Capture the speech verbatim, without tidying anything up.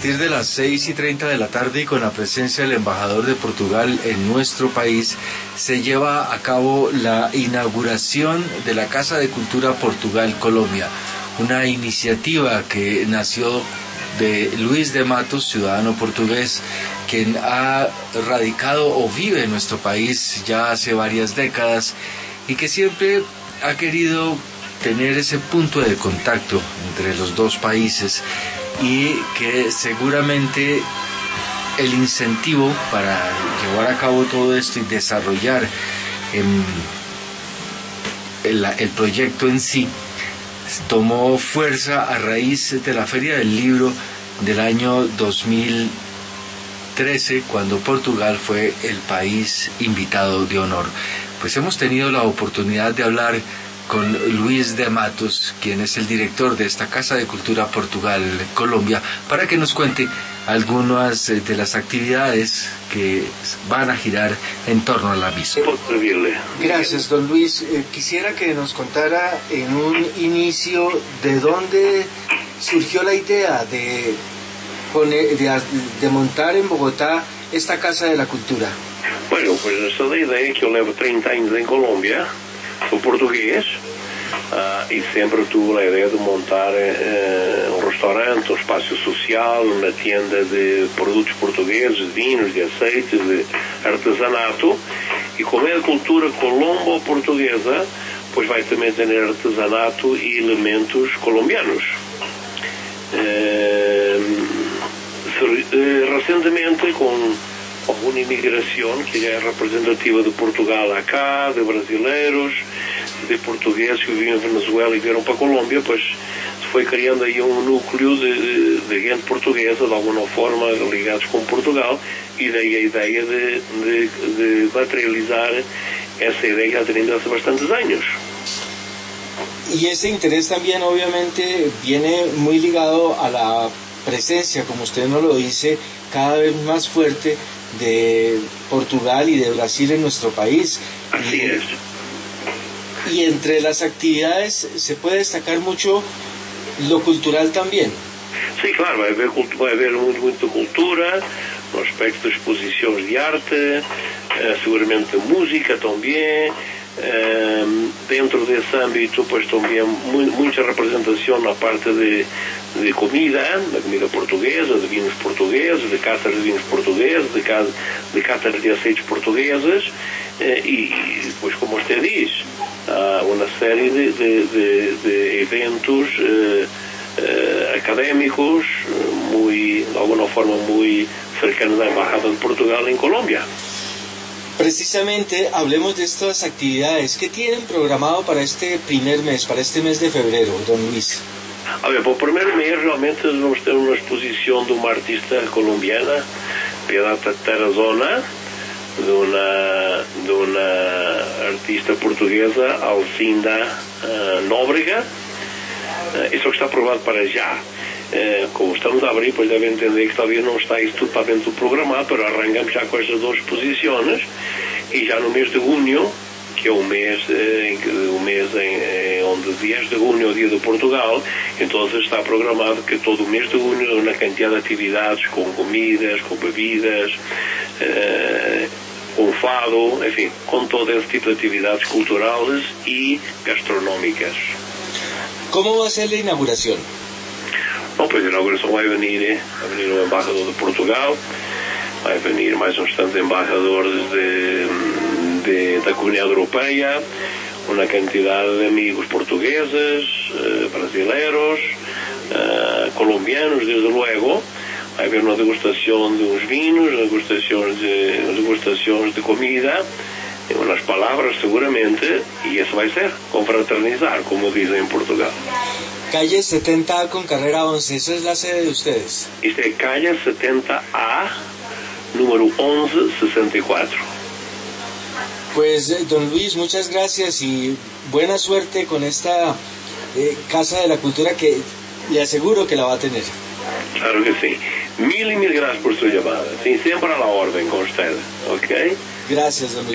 partir de las seis y treinta de la tarde y con la presencia del embajador de Portugal en nuestro país, se lleva a cabo la inauguración de la Casa de Cultura Portugal Colombia, una iniciativa que nació de Luis de Matos, ciudadano portugués, quien ha radicado o vive en nuestro país ya hace varias décadas y que siempre ha querido tener ese punto de contacto entre los dos países, y que seguramente el incentivo para llevar a cabo todo esto y desarrollar eh, el, el proyecto en sí tomó fuerza a raíz de la Feria del Libro del año dos mil trece, cuando Portugal fue el país invitado de honor. Pues hemos tenido la oportunidad de hablar con Luis de Matos, quien es el director de esta Casa de Cultura Portugal Colombia, para que nos cuente algunas de las actividades que van a girar en torno a la misma. Gracias, don Luis. Eh, quisiera que nos contara en un inicio de dónde surgió la idea de, poner, de, de montar en Bogotá esta Casa de la Cultura. Bueno, pues essa é a ideia que eu levo trinta anos em Colômbia. Sou português uh, e sempre tive a ideia de montar uh, um restaurante, um espaço social, uma tienda de produtos portugueses, de vinhos, de azeites, de artesanato. E como é a cultura colombo-portuguesa, pois vai também ter artesanato e elementos colombianos. Uh, uh, recentemente, com alguma imigração que já é representativa de Portugal a cá, de brasileiros, de portugueses que viviam em Venezuela e vieram para a Colômbia, pois se foi criando aí um núcleo de, de gente portuguesa, de alguma forma ligados com Portugal, e daí a ideia de, de, de materializar essa ideia já tem hace bastantes años. Y ese interés también obviamente viene muy ligado a la presencia, como usted nos lo dice, cada vez más fuerte de Portugal y de Brasil en nuestro país. Así y, es. Y entre las actividades se puede destacar mucho lo cultural también. Sí, claro, vai haver, vai haver muito, muita cultura, no aspecto de exposições de arte, uh, seguramente música também. Uh, dentro desse âmbito, pois também mu- muita representação na parte de, de comida, da comida portuguesa, de vinhos portugueses, de catas de vinhos portugueses, de, ca- de catas de aceites portugueses, uh, e depois, como você diz, há uma série de, de, de, de eventos uh, uh, académicos, muy, de alguma forma muito cercanos à Embajada de Portugal em Colômbia. Precisamente hablemos de estas actividades. ¿Qué tienen programado para este primer mes, para este mes de febrero, don Luis? A ver, para o primeiro mês realmente vamos ter uma exposição de uma artista colombiana, Piedad Tarazona, de uma, de uma artista portuguesa, Alcinda uh, Nóbrega. Uh, isso é o que está aprovado para já. Uh, como estamos a abrir, pois devem entender que talvez não está isso tudo para dentro do programado, pero arrancamos já com estas duas exposições, e já no mês de junho, que é o mês, em, o mês em, em onde dez de junho é o dia de Portugal, então está programado que todo o mês de junho uma quantidade de atividades com comidas, com bebidas, uh, com fado, enfim, com todo esse tipo de atividades culturais e gastronómicas. ¿Cómo va a ser la inauguración? Bom, pois a inauguração vai venir, vai venir o embaixador de Portugal, vai venir mais uns tantos embaixadores de, de, da Comunidade Europeia, uma quantidade de amigos portugueses, brasileiros, colombianos, desde logo. Vai haver uma degustação de uns vinhos, degustações de, degustações de comida, em umas palavras seguramente, e isso vai ser confraternizar, como dizem em Portugal. Calle setenta A con carrera once, esa es la sede de ustedes. Isto é calle setenta A, número once sesenta y cuatro. Pues don Luis, muchas gracias y buena suerte con esta eh, Casa de la Cultura, que le aseguro que la va a tener. Claro que sí. Mil y mil gracias por su llamada. Sí, siempre a la orden con usted. ¿Ok? Gracias, don Luis.